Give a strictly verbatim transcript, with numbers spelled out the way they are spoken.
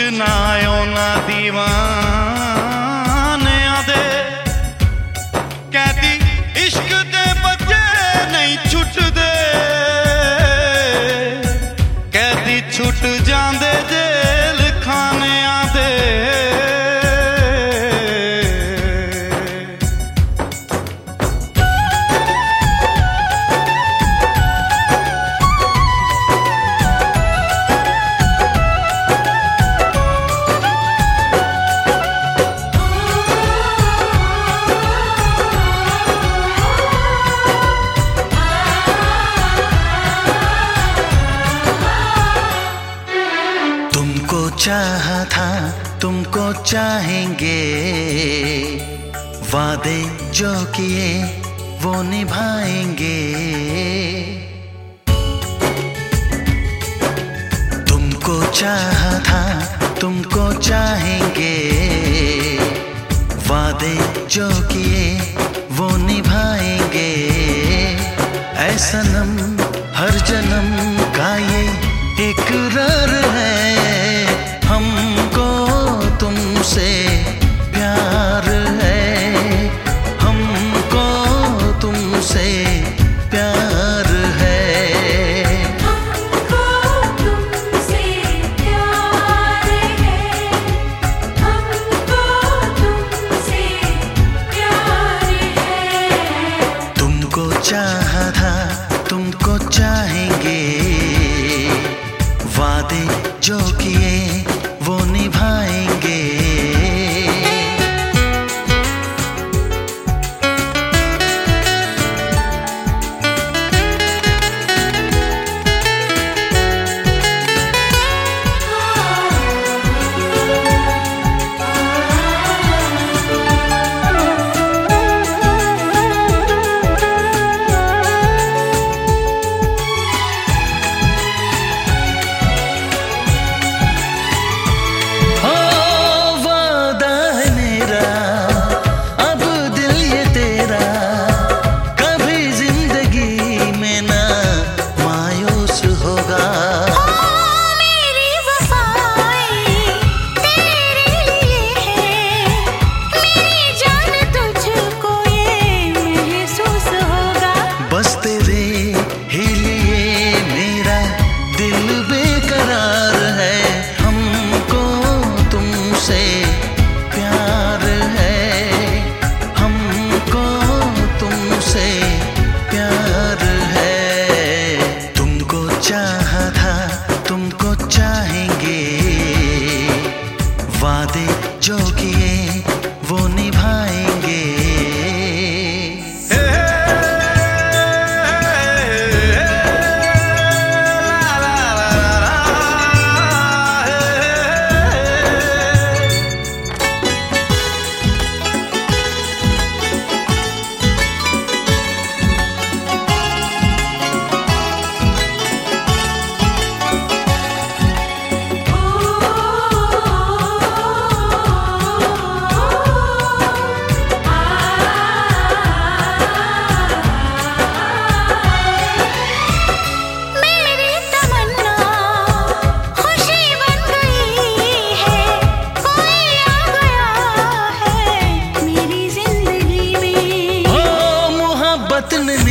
ना ना दीवाने आदे कहती इश्क दे बच्चे नहीं छुटदे, कहती छुट जांदे जेल खाने आदे। चाहा था तुमको चाहेंगे, वादे जो किए वो निभाएंगे। तुमको चाहा था तुमको चाहेंगे, वादे जो किए वो निभाएंगे। ऐ सनम हर जन्म का ये इकरार है, हमको तुमसे प्यार है, हमको तुमसे प्यार है, हमको तुमसे प्यार है, हमको तुमसे प्यार है। तुमको चाहा था तुमको चाहेंगे, वादे जो किए वो निभाएंगे। वादे जो किए वो निभाएंगे। ने